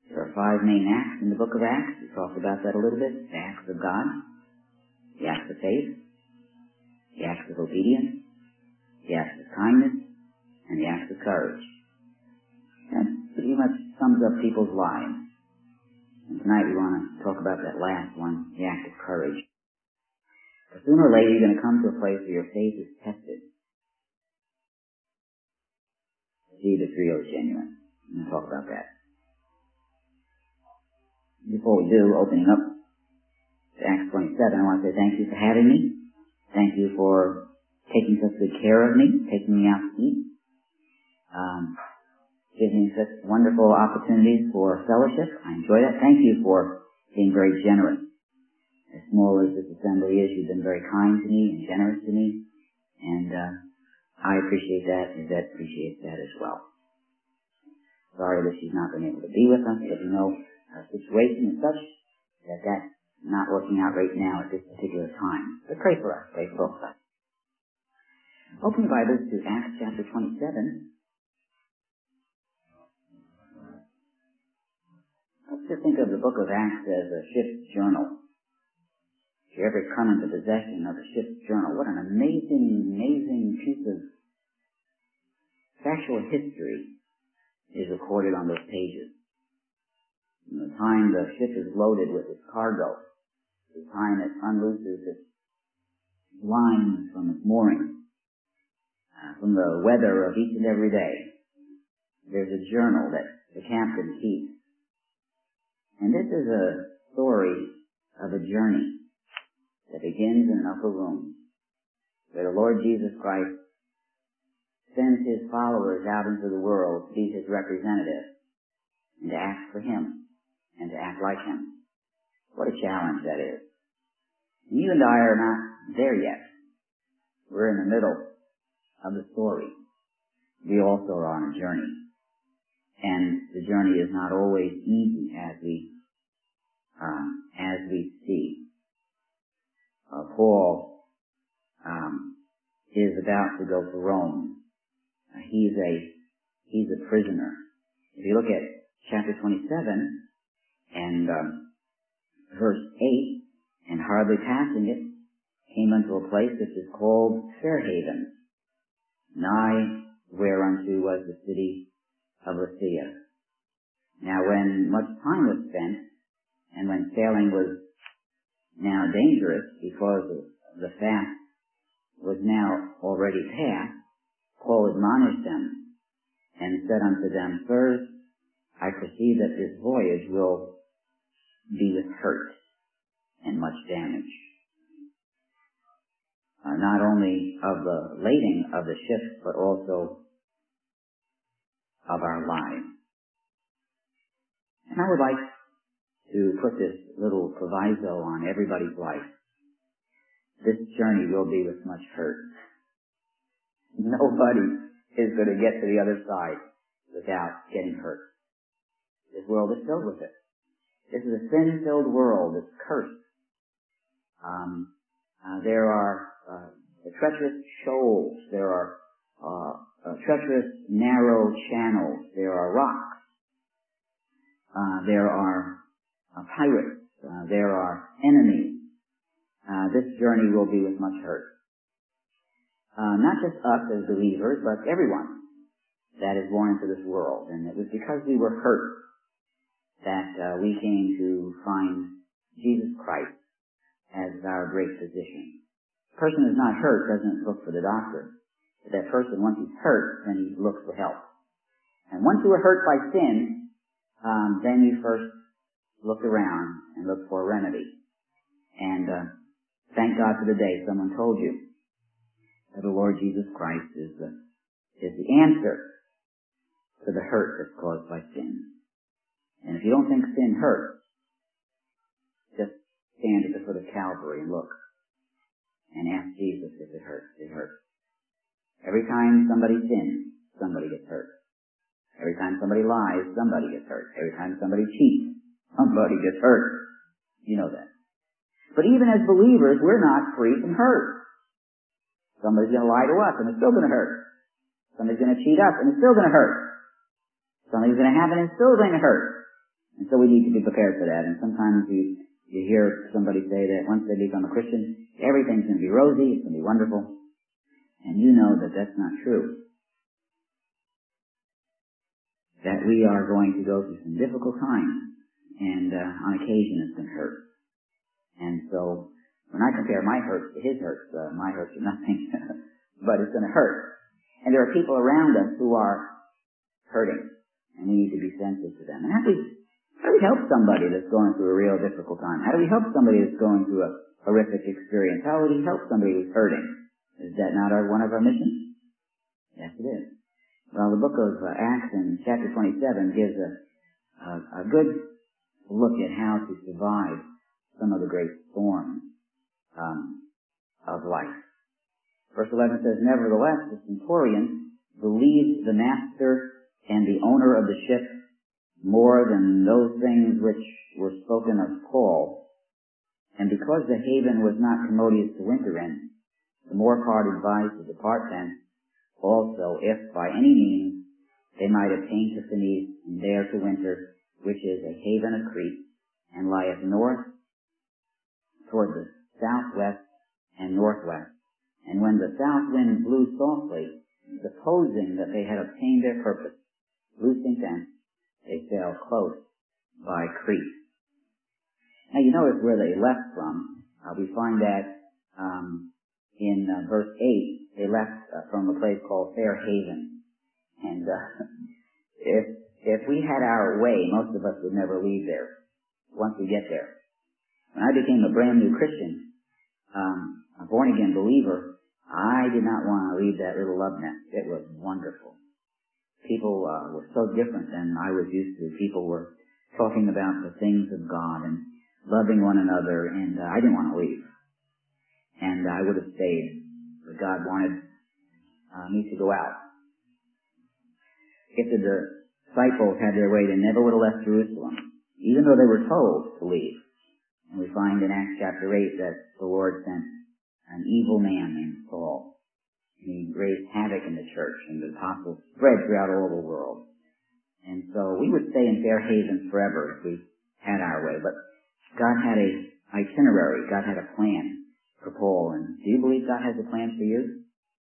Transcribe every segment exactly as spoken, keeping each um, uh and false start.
There are five main acts in the book of Acts. We talked about that a little bit. The acts of God, the acts of faith, the acts of obedience, the acts of kindness, and the acts of courage. That pretty much sums up people's lives. And tonight we want to talk about that last one, the act of courage. But sooner or later you're going to come to a place where your faith is tested. See if it's real, genuine. I'm going to talk about that. Before we do, opening up to Acts twenty-seven, I want to say thank you for having me. Thank you for taking such good care of me, taking me out to eat, um, giving me such wonderful opportunities for fellowship. I enjoy that. Thank you for being very generous. As small as this assembly is, you've been very kind to me and generous to me, and uh, I appreciate that, and Yvette appreciates that as well. Sorry that she's not been able to be with us, but you know, our situation is such that that's not working out right now at this particular time. But pray for us, pray for both of us. Open your Bibles to Acts chapter twenty-seven. Let's just think of the book of Acts as a ship's journal. If you ever come into possession of a ship's journal, what an amazing, amazing piece of factual history is recorded on those pages. From the time the ship is loaded with its cargo, the time it unlooses its lines from its moorings, uh, from the weather of each and every day, there's a journal that the captain keeps. And this is a story of a journey that begins in an upper room, where the Lord Jesus Christ sends his followers out into the world to be his representative and to act for him and to act like him. What a challenge that is. And you and I are not there yet. We're in the middle of the story. We also are on a journey. And the journey is not always easy as we, um, as we see. Uh, Paul um, is about to go to Rome. Uh, he's a he's a prisoner. If you look at chapter twenty-seven and um, verse eight, and hardly passing it, came unto a place which is called Fair Haven, nigh whereunto was the city of Lycia. Now, when much time was spent, and when sailing was now dangerous because the fast was now already past, Paul admonished them and said unto them, Sirs, I perceive that this voyage will be with hurt and much damage, uh, not only of the lading of the ship, but also of our lives. And I would like to put this little proviso on everybody's life. This journey will be with much hurt. Nobody is going to get to the other side without getting hurt. This world is filled with it. This is a sin-filled world. It's cursed. Um, uh, there are uh, treacherous shoals. There are uh, uh, treacherous, narrow channels. There are rocks. Uh, there are uh, pirates. Uh, there are enemies. Uh, this journey will be with much hurt. Uh, not just us as believers, but everyone that is born into this world. And it was because we were hurt that uh, we came to find Jesus Christ as our great physician. A person who's not hurt doesn't look for the doctor. But that person, once he's hurt, then he looks for help. And once you were hurt by sin, um, then you first look around and look for a remedy. And uh, thank God for the day someone told you that the Lord Jesus Christ is the, is the answer to the hurt that's caused by sin. And if you don't think sin hurts, just stand at the foot of Calvary and look and ask Jesus if it hurts. It hurts. Every time somebody sins, somebody gets hurt. Every time somebody lies, somebody gets hurt. Every time somebody cheats, somebody gets hurt. You know that. But even as believers, we're not free from hurt. Somebody's going to lie to us, and it's still going to hurt. Somebody's going to cheat us, and it's still going to hurt. Something's going to happen, and it's still going to hurt. And so we need to be prepared for that. And sometimes you, you hear somebody say that once they become a Christian, everything's going to be rosy, it's going to be wonderful. And you know that that's not true. That we are going to go through some difficult times, and uh, on occasion it's going to hurt. And so when I compare my hurts to his hurts, uh, my hurts are nothing, but it's going to hurt. And there are people around us who are hurting, and we need to be sensitive to them. And how do we, how do we help somebody that's going through a real difficult time? How do we help somebody that's going through a horrific experience? How would we help somebody who's hurting? Is that not our, one of our missions? Yes, it is. Well, the book of uh, Acts in chapter twenty-seven gives a, a, a good look at how to survive some of the great storms um, of life. Verse eleven says, "Nevertheless, the centurion believed the master and the owner of the ship more than those things which were spoken of Paul. And because the haven was not commodious to winter in, the more part advised to depart thence, also, if by any means they might obtain to Phoenice and there to winter, which is a haven of Crete, and lieth north toward the southwest and northwest. And when the south wind blew softly, supposing that they had obtained their purpose, loosing thence, they sailed close by Crete." Now you notice where they left from. Uh, we find that um, in uh, verse eight, they left uh, from a place called Fair Haven. And uh, if if we had our way, most of us would never leave there once we get there. When I became a brand new Christian, um, a born-again believer, I did not want to leave that little love nest. It was wonderful. People uh, were so different than I was used to. People were talking about the things of God and loving one another, and uh, I didn't want to leave. And I would have stayed, but God wanted uh, me to go out. If the disciples had their way, they never would have left Jerusalem, even though they were told to leave. And we find in Acts chapter eight that the Lord sent an evil man named Saul. He raised havoc in the church, and the apostles spread throughout all the world. And so we would stay in Fair Haven forever if we had our way. But God had a itinerary. God had a plan for Paul. And do you believe God has a plan for you?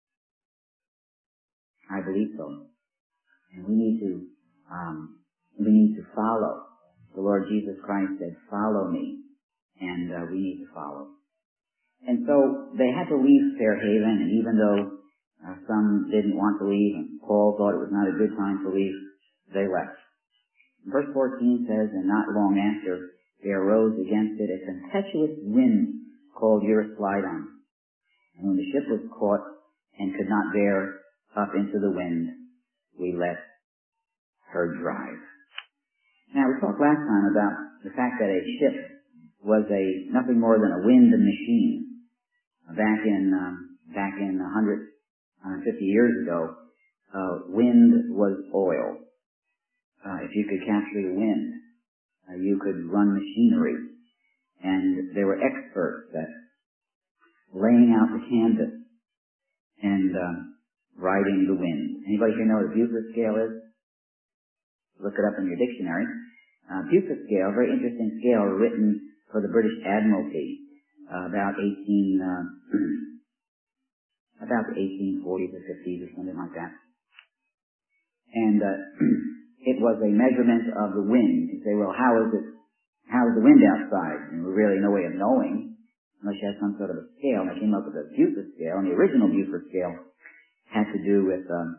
I believe so. And we need to, um, we need to follow. The Lord Jesus Christ said, "Follow me." And uh, we need to follow. And so they had to leave Fair Haven, and even though uh, some didn't want to leave, and Paul thought it was not a good time to leave, they left. Verse fourteen says, "And not long after, there arose against it a tempestuous wind called Euroclydon. And when the ship was caught and could not bear up into the wind, we let her drive." Now, we talked last time about the fact that a ship was a nothing more than a wind machine. Back in um, back in one hundred fifty years ago, uh, wind was oil. Uh, if you could capture the wind, uh, you could run machinery, and there were experts at laying out the canvas and uh, riding the wind. Anybody here know what a Beaufort scale is? Look it up in your dictionary. Uh, Beaufort scale, very interesting scale, written for the British Admiralty uh, about eighteen uh, about the eighteen forties or fifties or something like that. And uh, it was a measurement of the wind. You say, well, how is it? How is the wind outside? And there's really no way of knowing unless you have some sort of a scale. And I came up with a Beaufort scale, and the original Beaufort scale had to do with um,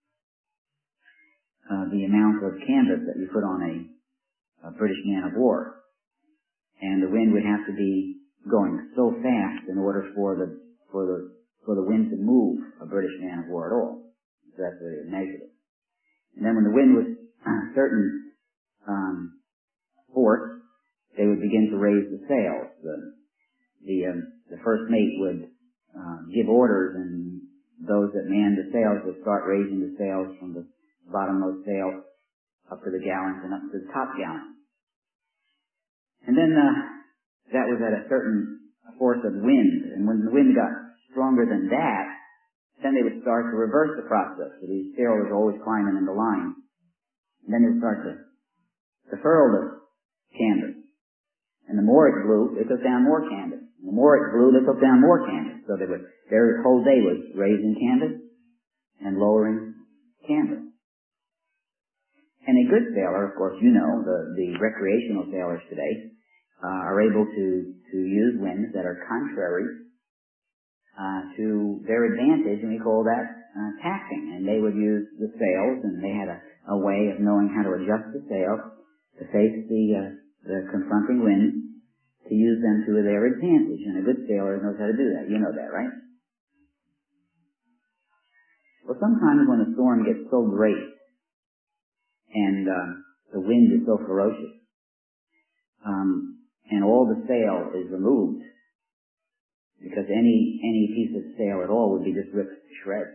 uh, the amount of canvas that you put on a, a British man of war. And the wind would have to be going so fast in order for the for the for the wind to move a British man of war at all. So that's the way they measured it. And then when the wind was a certain um, force, they would begin to raise the sails. The the um, the first mate would uh, give orders, and those that manned the sails would start raising the sails from the bottommost sail up to the gallants and up to the top gallant. And then uh, that was at a certain force of wind. And when the wind got stronger than that, then they would start to reverse the process. So these sailors were always climbing in the line. And then they would start to, to furl the canvas. And the more it blew, they took down more canvas. And the more it blew, they took down more canvas. So they would, their whole day was raising canvas and lowering canvas. And a good sailor, of course, you know, the, the recreational sailors today uh, are able to, to use winds that are contrary uh, to their advantage, and we call that uh, tacking. And they would use the sails, and they had a, a way of knowing how to adjust the sails to face the, uh, the confronting wind, to use them to their advantage. And a good sailor knows how to do that. You know that, right? Well, sometimes when the storm gets so great and uh, the wind is so ferocious, um, and all the sail is removed, because any any piece of sail at all would be just ripped to shreds.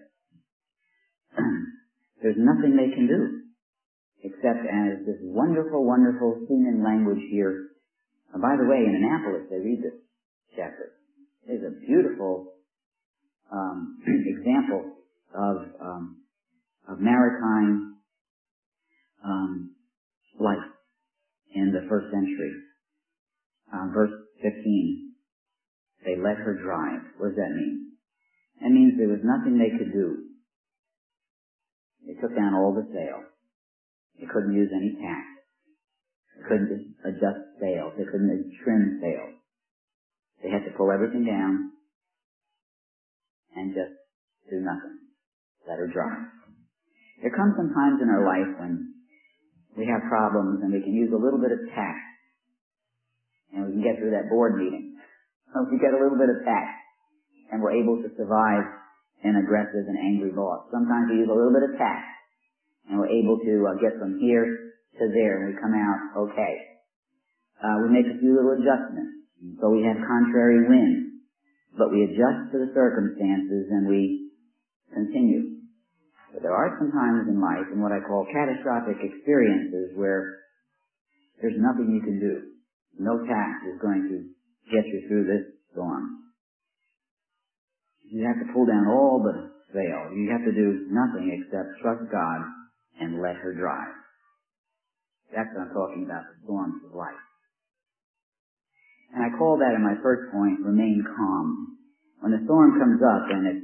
There's nothing they can do except as this wonderful, wonderful seaman language here. Uh, by the way, in Annapolis they read this chapter. There's a beautiful um, example of um, of maritime um, life in the first century. Uh, verse fifteen, they let her drive. What does that mean? That means there was nothing they could do. They took down all the sail. They couldn't use any tack. They couldn't adjust sails. They couldn't trim sails. They had to pull everything down and just do nothing. Let her drive. There come some times in our life when we have problems and we can use a little bit of tact, and we can get through that board meeting. So we get a little bit of tact, and we're able to survive an aggressive and angry boss. Sometimes we use a little bit of tact, and we're able to uh, get from here to there, and we come out okay. Uh, we make a few little adjustments. So we have contrary wind, but we adjust to the circumstances and we continue. But there are some times in life, in what I call catastrophic experiences, where there's nothing you can do. No tact is going to get you through this storm. You have to pull down all the sail. You have to do nothing except trust God and let her drive. That's what I'm talking about, the storms of life. And I call that in my first point, remain calm. When the storm comes up and it's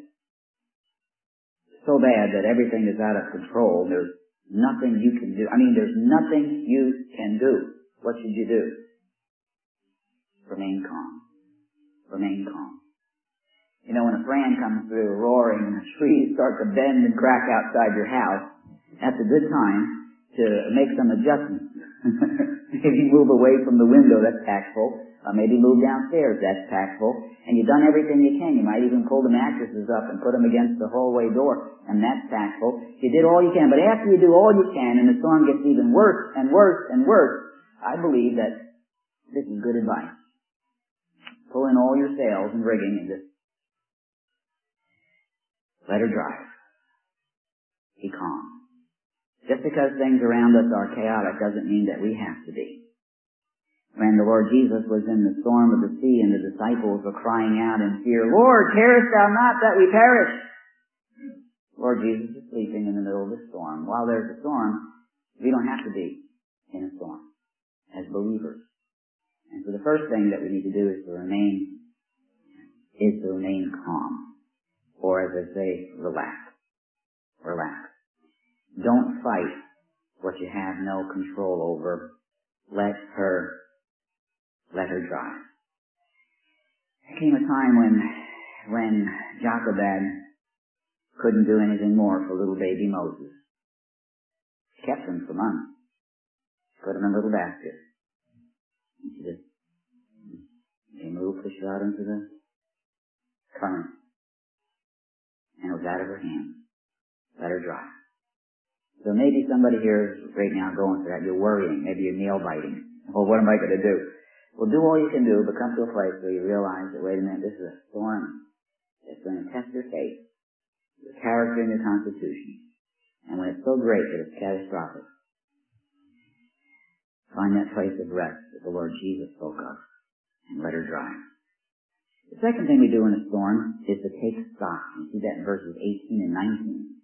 so bad that everything is out of control, there's nothing you can do. I mean, there's nothing you can do. What should you do? Remain calm. Remain calm. You know, when a fan comes through roaring and the trees start to bend and crack outside your house, that's a good time to make some adjustments. Maybe move away from the window, that's tactful. Uh, maybe move downstairs, that's tactful. And you've done everything you can. You might even pull the mattresses up and put them against the hallway door, and that's tactful. You did all you can, but after you do all you can and the storm gets even worse and worse and worse, I believe that this is good advice. Pull in all your sails and rigging and just let her drive. Be calm. Just because things around us are chaotic doesn't mean that we have to be. When the Lord Jesus was in the storm of the sea and the disciples were crying out in fear, Lord, carest thou not that we perish? Lord Jesus is sleeping in the middle of the storm. While there's a storm, we don't have to be in a storm as believers. And so the first thing that we need to do is to remain, is to remain calm. Or as I say, relax. Relax. Don't fight what you have no control over. Let her, let her drive. There came a time when, when Jochebed couldn't do anything more for little baby Moses. She kept him for months. Put him in a little basket. And she just, came a little pushed out into the current. And it was out of her hands. Let her drive. So maybe somebody here is right now going through that. You're worrying. Maybe you're nail biting. Well, what am I going to do? Well, do all you can do, but come to a place where you realize that, wait a minute, this is a storm that's going to test your faith, your character and your constitution. And when it's so great that it's catastrophic, find that place of rest that the Lord Jesus spoke of and let her drive. The second thing we do in a storm is to take stock. You see that in verses eighteen and nineteen.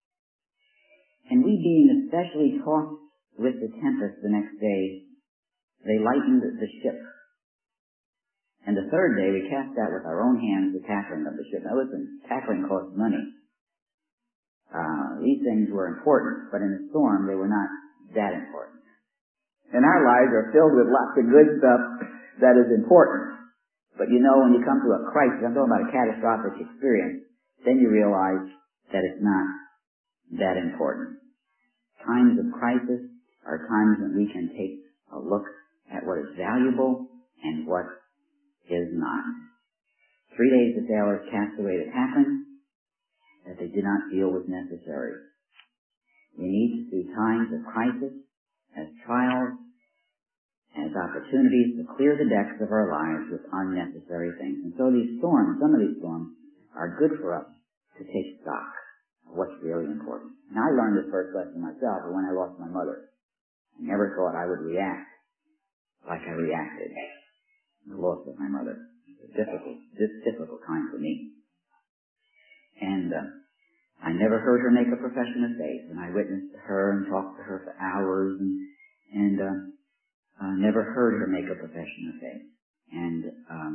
And we being especially tossed with the tempest the next day, they lightened the ship. And the third day, we cast out with our own hands the tackling of the ship. Now listen, tackling costs money. Uh, these things were important, but in a storm, they were not that important. And our lives are filled with lots of good stuff that is important. But you know, when you come to a crisis, I'm talking about a catastrophic experience, then you realize that it's not that important. Times of crisis are times when we can take a look at what is valuable and what is not. Three days the sailors cast away the tackling that they did not feel was necessary. We need to see times of crisis as trials, as opportunities to clear the decks of our lives with unnecessary things. And so these storms, some of these storms, are good for us to take stock of what's really important. Now I learned this first lesson myself when I lost my mother. I never thought I would react like I reacted to the loss of my mother. It was a difficult, this difficult time for me. And uh, I never heard her make a profession of faith, and I witnessed to her and talked to her for hours, and and uh, uh, never heard her make a profession of faith. And um,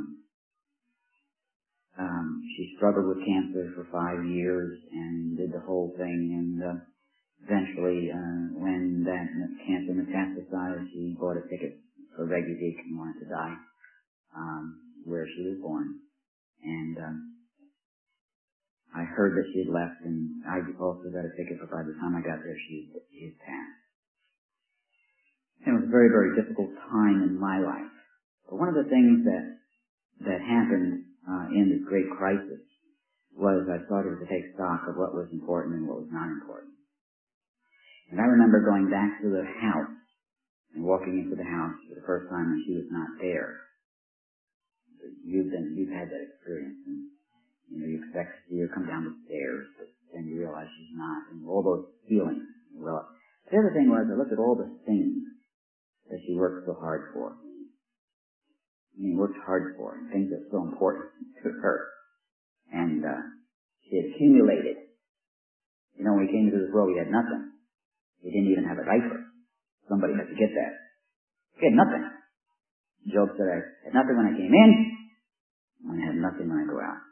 um, she struggled with cancer for five years and did the whole thing, and uh, eventually, uh, when that cancer metastasized, she bought a ticket for Reykjavik and wanted to die um, where she was born. And um, I heard that she had left, and I also got a ticket, but by the time I got there, she, she had passed. And it was a very, very difficult time in my life. But one of the things that that happened uh, in this great crisis was I started to take stock of what was important and what was not important. And I remember going back to the house and walking into the house for the first time, and she was not there. You've been, you've had that experience, and you know, you expect to see her come down the stairs, but then you realize she's not, and all those feelings. Well, the other thing was I looked at all the things that she worked so hard for. I mean, worked hard for, and things that were so important to her. And uh, she had accumulated. You know, when we came into this world, we had nothing. We didn't even have a diaper. Somebody had to get that. We had nothing. Job said, I had nothing when I came in, and I had nothing when I go out.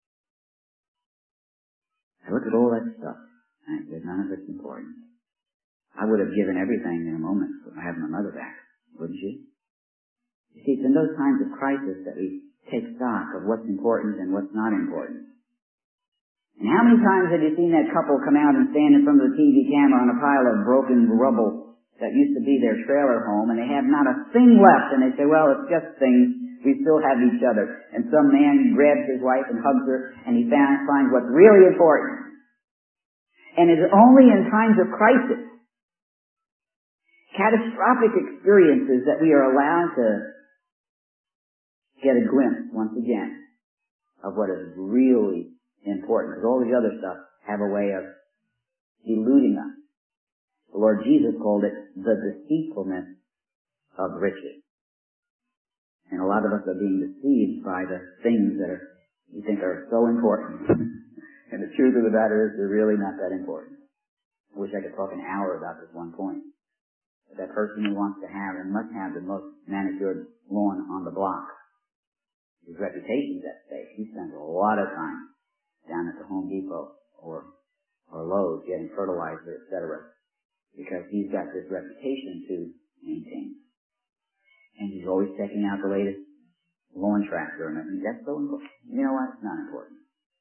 I looked at all that stuff, and I said, none of it's important. I would have given everything in a moment to have my mother back, wouldn't you? You see, it's in those times of crisis that we take stock of what's important and what's not important. And how many times have you seen that couple come out and stand in front of the T V camera on a pile of broken rubble that used to be their trailer home, and they have not a thing left, and they say, well, it's just things. We still have each other. And some man grabs his wife and hugs her, and he finds what's really important. And it's only in times of crisis, catastrophic experiences, that we are allowed to get a glimpse, once again, of what is really important. Because all the other stuff have a way of deluding us. The Lord Jesus called it the deceitfulness of riches. And a lot of us are being deceived by the things that are, we think are so important. And the truth of the matter is they're really not that important. I wish I could talk an hour about this one point. But that person who wants to have and must have the most manicured lawn on the block, his reputation's at stake. He spends a lot of time down at the Home Depot or or Lowe's getting fertilizer, et cetera, because he's got this reputation to maintain. And he's always checking out the latest lawn tractor, and I think that's so important. You know what? It's not important.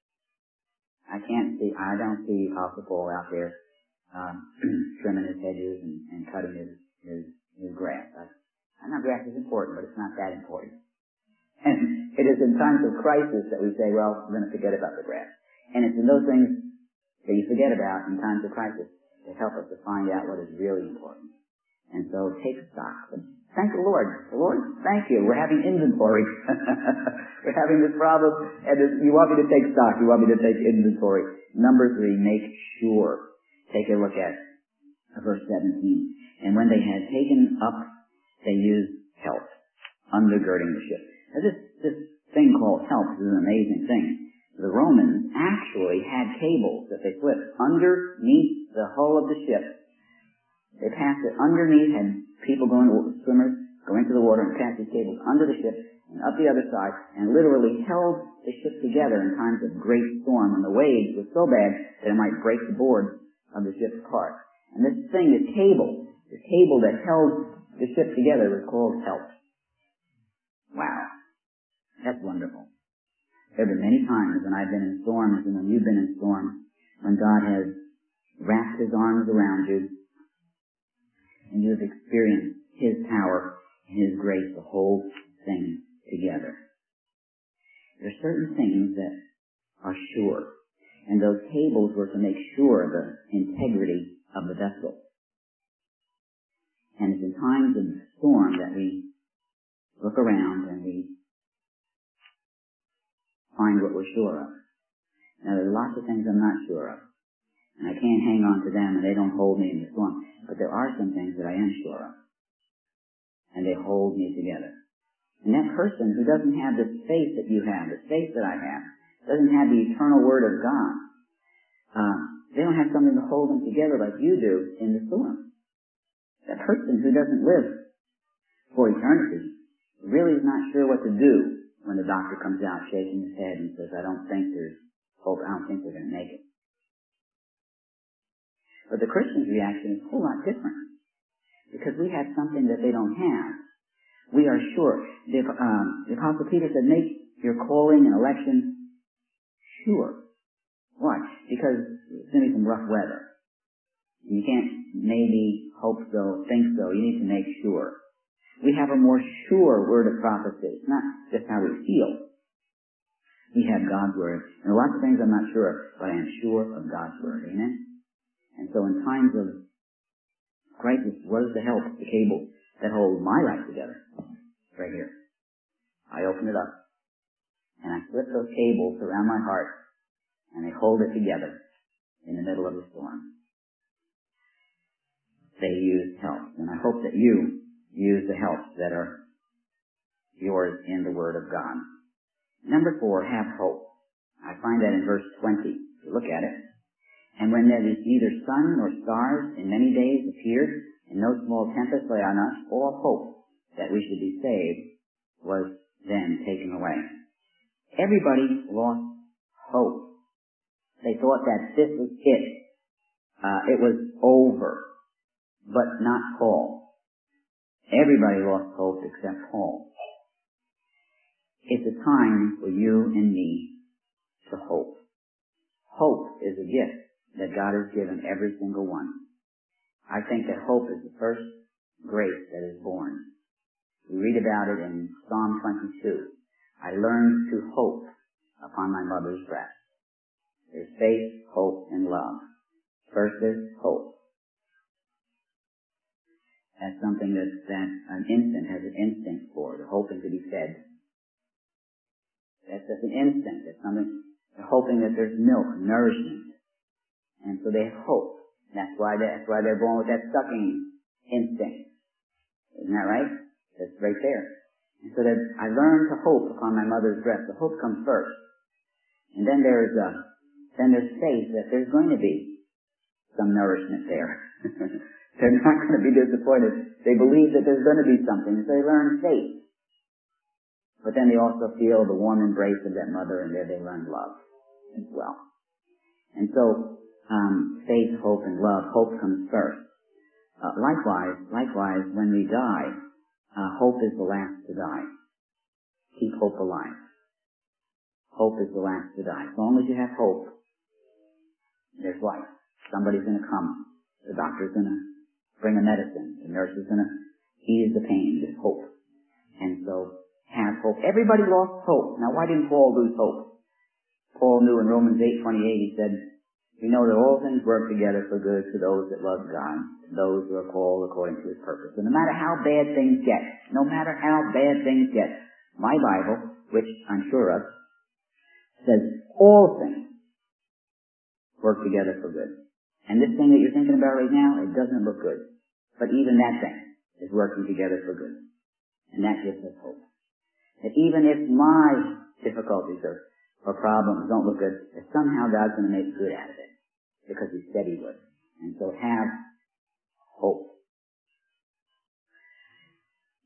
I can't see, I don't see Apostle Paul out there um, trimming his hedges and, and cutting his, his, his grass. I, I know grass is important, but it's not that important. And it is in times of crisis that we say, well, we're going to forget about the grass. And it's in those things that you forget about in times of crisis that help us to find out what is really important. And so take stock. Thank the Lord. The Lord, thank you. We're having inventory. We're having this problem, and this, you want me to take stock. You want me to take inventory. Number three, make sure. Take a look at verse seventeen. And when they had taken up, they used help, undergirding the ship. Now this, this thing called help is an amazing thing. The Romans actually had cables that they slipped underneath the hull of the ship. They passed it underneath, had people going, swimmers go into the water and cast these cables under the ship and up the other side, and literally held the ship together in times of great storm when the waves were so bad that it might break the board of the ship's part. And this thing, this cable, this cable that held the ship together was called help. Wow. That's wonderful. There have been many times when I've been in storms and when you've been in storms when God has wrapped His arms around you and you have experienced His power and His grace to hold things together. There are certain things that are sure, and those cables were to make sure the integrity of the vessel. And it's in times of storm that we look around and we find what we're sure of. Now, there are lots of things I'm not sure of, and I can't hang on to them, and they don't hold me in the storm. But there are some things that I am sure of, and they hold me together. And that person who doesn't have the faith that you have, the faith that I have, doesn't have the eternal Word of God, uh, they don't have something to hold them together like you do in the storm. That person who doesn't live for eternity really is not sure what to do when the doctor comes out shaking his head and says, I don't think there's hope, I don't think they're going to make it. But the Christian's reaction is a whole lot different, because we have something that they don't have. We are sure. The, um, the Apostle Peter said, make your calling and election sure. Why? Because it's going to be some rough weather. You can't maybe hope so, think so. You need to make sure. We have a more sure word of prophecy. It's not just how we feel. We have God's Word. And lots of things I'm not sure of, but I am sure of God's Word. Amen? And so in times of crisis, what is the help, the cable that hold my life together? Right here. I open it up, and I slip those cables around my heart, and they hold it together in the middle of the storm. They use help, and I hope that you use the helps that are yours in the Word of God. Number four, have hope. I find that in verse twenty. If you look at it. And when there is neither sun nor stars in many days appeared, and no small tempest lay on us, all hope that we should be saved was then taken away. Everybody lost hope. They thought that this was it. Uh, it was over. But not Paul. Everybody lost hope except Paul. It's a time for you and me to hope. Hope is a gift that God has given every single one. I think that hope is the first grace that is born. We read about it in Psalm twenty-two. I learned to hope upon my mother's breast. There's faith, hope, and love. First is hope. That's something that, that an infant has an instinct for, the hoping to be fed. That's just an instinct. That's something, they're hoping that there's milk, nourishment. And so they hope. That's why, they, that's why they're born with that sucking instinct. Isn't that right? That's right there. And so that I learned to hope upon my mother's breast. The hope comes first. And then there's uh, then there's faith that there's going to be some nourishment there. They're not going to be disappointed. They believe that there's going to be something. So they learn faith. But then they also feel the warm embrace of that mother, and there they learn love as well. And so um, faith, hope, and love. Hope comes first. Uh, likewise, likewise, when we die, uh, hope is the last to die. Keep hope alive. Hope is the last to die. As long as you have hope, there's life. Somebody's going to come. The doctor's going to bring a medicine. The nurse is going to ease the pain. There's hope. And so, have hope. Everybody lost hope. Now, why didn't Paul lose hope? Paul knew in Romans eight twenty-eight, he said, we know that all things work together for good to those that love God, to those who are called according to His purpose. And no matter how bad things get, no matter how bad things get, my Bible, which I'm sure of, says all things work together for good. And this thing that you're thinking about right now, it doesn't look good. But even that thing is working together for good. And that gives us hope. That even if my difficulties or, or problems don't look good, that somehow God's going to make good out of it. Because He said He would. And so have hope.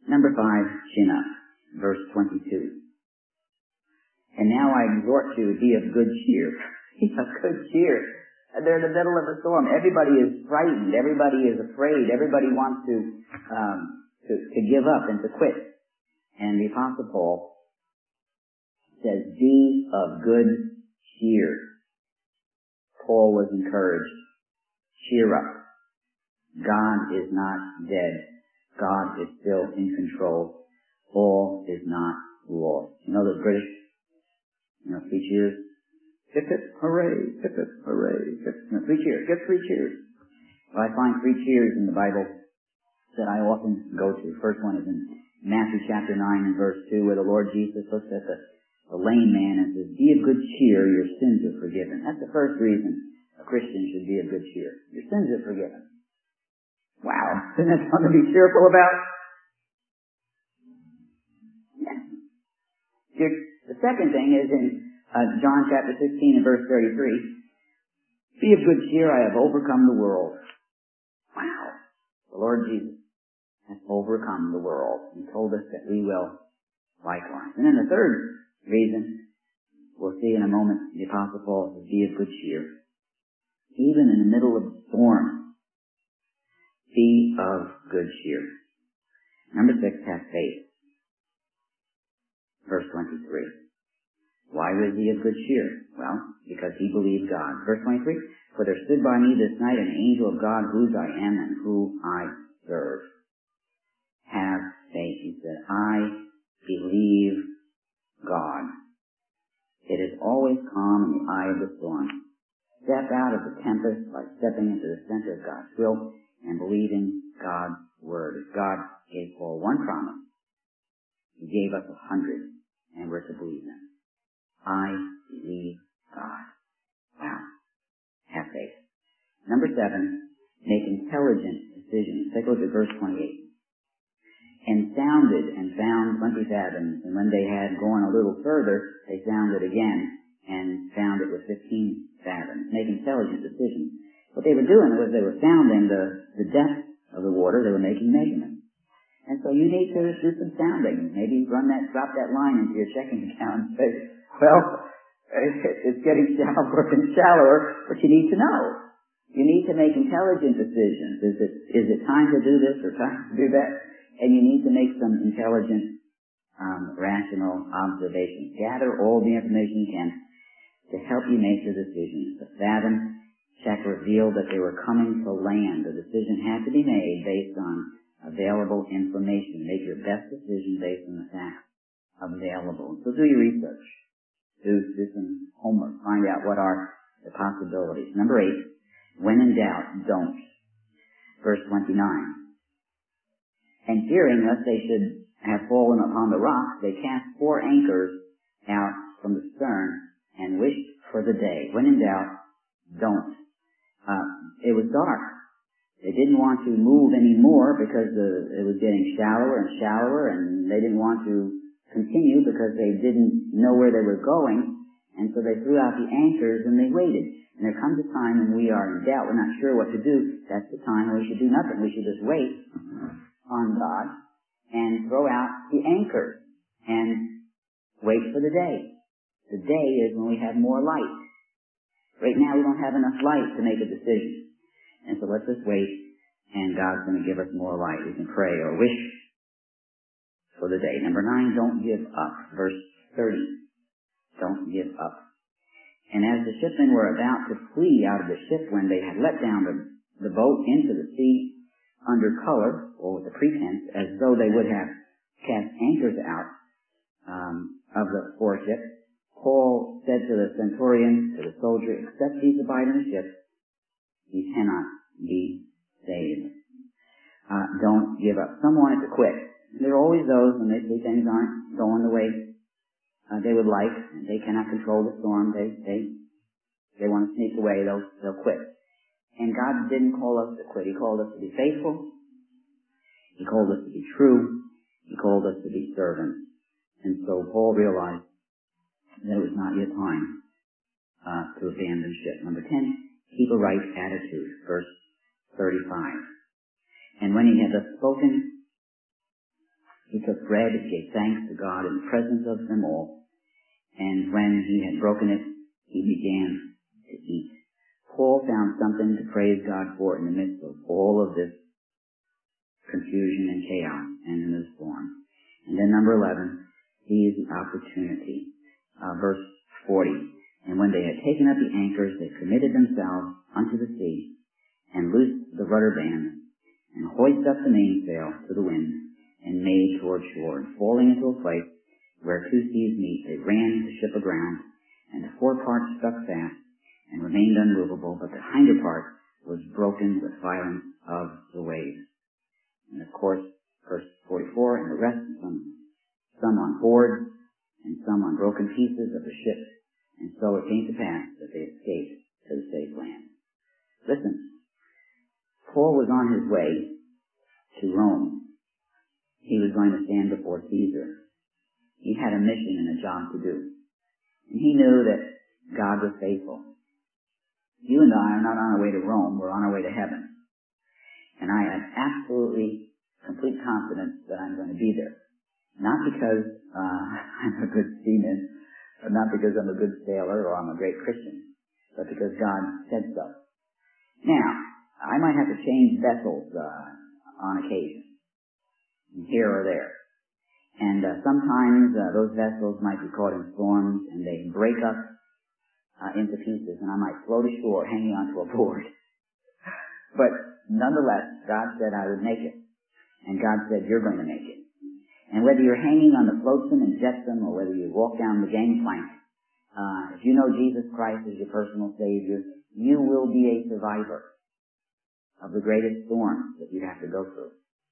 Number five, chin up. Verse twenty-two. And now I exhort you, be of good cheer. Be of good cheer. They're in the middle of a storm. Everybody is frightened. Everybody is afraid. Everybody wants to, um, to, to give up and to quit. And the Apostle Paul says, be of good cheer. Paul was encouraged. Cheer up. God is not dead. God is still in control. All is not lost. You know those British, you know, three cheers? Hip hip hooray, hip hip hooray, hip, no, three cheers, get three cheers. Well, I find three cheers in the Bible that I often go to. First one is in Matthew chapter nine and verse two, where the Lord Jesus looks at the, the lame man and says, be of good cheer, your sins are forgiven. That's the first reason a Christian should be of good cheer. Your sins are forgiven. Wow, isn't that something to be cheerful about? Yeah. Your, the second thing is in uh, John chapter sixteen and verse thirty-three. Be of good cheer, I have overcome the world. Wow. The Lord Jesus has overcome the world. He told us that we will likewise. And then the third reason, we'll see in a moment, the Apostle Paul says, be of good cheer. Even in the middle of a storm, be of good cheer. Number six, have faith. Verse twenty-three. Why was he of good cheer? Well, because he believed God. Verse twenty-three. For there stood by me this night an angel of God, whose I am and who I serve. Have faith. He said, I believe God. It is always calm in the eye of the storm. Step out of the tempest by stepping into the center of God's will and believing God's word. God gave Paul one promise. He gave us a hundred, and we're to believe them. I believe God. Wow. Have faith. Number seven, make intelligent decisions. Take a look at verse twenty-eight. And sounded and found twenty fathoms, and when they had gone a little further, they sounded again, and found it was fifteen fathoms. Make intelligent decisions. What they were doing was they were sounding the, the depth of the water. They were making measurements. And so you need to do some sounding. Maybe run that, drop that line into your checking account and say, well, it's getting shallower and shallower, but you need to know. You need to make intelligent decisions. Is it, is it time to do this or time to do that? And you need to make some intelligent, um, rational observations. Gather all the information you can to help you make your decisions. The fathom check revealed that they were coming to land. The decision had to be made based on available information. Make your best decision based on the facts available. So do your research. Do, do some homework. Find out what are the possibilities. Number eight, when in doubt, don't. Verse twenty-nine. And fearing lest they should have fallen upon the rock, they cast four anchors out from the stern and wished for the day. When in doubt, don't. Uh, it was dark. They didn't want to move anymore because the, it was getting shallower and shallower, and they didn't want to continue because they didn't know where they were going, and so they threw out the anchors and they waited. And there comes a time when we are in doubt, we're not sure what to do. That's the time when we should do nothing. We should just wait on God and throw out the anchors and wait for the day. The day is when we have more light. Right now we don't have enough light to make a decision. And so let's just wait, and God's going to give us more light. We can pray or wish for the day. Number nine, don't give up. Verse thirty. Don't give up. And as the shipmen were about to flee out of the ship when they had let down the, the boat into the sea under color, or with a pretense, as though they would have cast anchors out um, of the foreship, Paul said to the centurion, to the soldier, except these abide in the ship, you cannot be saved. Uh, don't give up. Some wanted to quit. There are always those when they see things aren't going the way uh, they would like, and they cannot control the storm. They they they want to sneak away. They'll they'll quit. And God didn't call us to quit. He called us to be faithful. He called us to be true. He called us to be servants. And so Paul realized that it was not yet time uh, to abandon ship. Number ten, keep a right attitude. Verse thirty-five. And when he had thus spoken, He took bread, gave thanks to God in the presence of them all, and when he had broken it, he began to eat. Paul found something to praise God for in the midst of all of this confusion and chaos and in this storm. And then number eleven, sees the opportunity. Uh, verse forty. And when they had taken up the anchors, they committed themselves unto the sea, and loosed the rudder bands, and hoisted up the mainsail to the wind, and made toward shore. And falling into a place where two seas meet, they ran the ship aground, and the fore part stuck fast, and remained unmovable, but the hinder part was broken with violence of the waves. And of course, verse forty-four, and the rest, some, some on board, and some on broken pieces of the ship. And so it came to pass that they escaped to the safe land. Listen, Paul was on his way to Rome. He was going to stand before Caesar. He had a mission and a job to do. And he knew that God was faithful. You and I are not on our way to Rome, we're on our way to heaven. And I have absolutely complete confidence that I'm going to be there. Not because uh, I'm a good seaman, or not because I'm a good sailor or I'm a great Christian, but because God said so. Now, I might have to change vessels uh, on occasion, here or there. And uh, sometimes uh, those vessels might be caught in storms and they break up uh, into pieces, and I might float ashore hanging onto a board. But nonetheless, God said I would make it. And God said, you're going to make it. And whether you're hanging on the flotsam and jetsam or whether you walk down the gangplank, uh, if you know Jesus Christ as your personal Savior, you will be a survivor of the greatest storm that you have to go through.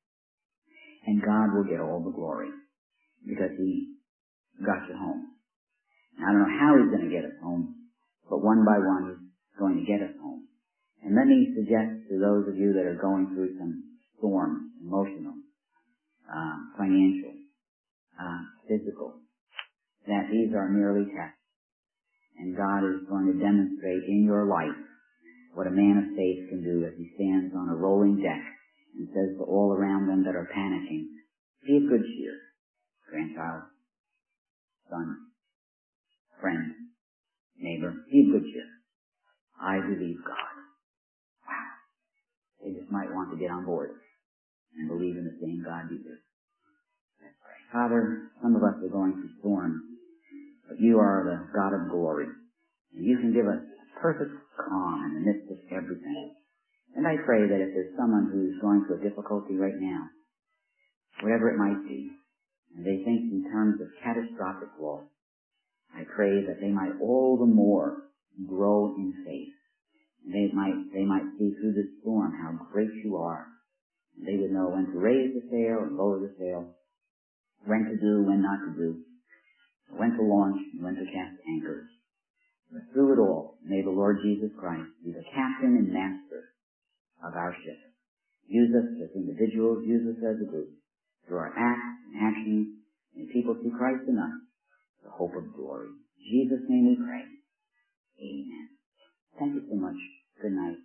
And God will get all the glory because He got you home. Now, I don't know how He's going to get us home, but one by one He's going to get us home. And let me suggest to those of you that are going through some storms, emotional, uh, financial, uh, physical, that these are merely tests. And God is going to demonstrate in your life what a man of faith can do as he stands on a rolling deck and says to all around them that are panicking, be of good cheer, grandchild, son, friend, neighbor, be of good cheer. I believe God. Wow. They just might want to get on board and believe in the same God you do. Let's pray. Father, some of us are going through storms, but you are the God of glory, and you can give us perfect calm in the midst of everything. And I pray that if there's someone who's going through a difficulty right now, whatever it might be, and they think in terms of catastrophic loss, I pray that they might all the more grow in faith. And they might, they might see through this storm how great you are. And they would know when to raise the sail and lower the sail, when to do, when not to do, when to launch and when to cast anchors. But through it all, may the Lord Jesus Christ be the captain and master of our ship. Use us as individuals, use us as a group. Through our acts and actions, may people see Christ in us, the hope of glory. In Jesus' name we pray. Amen. Thank you so much. Good night.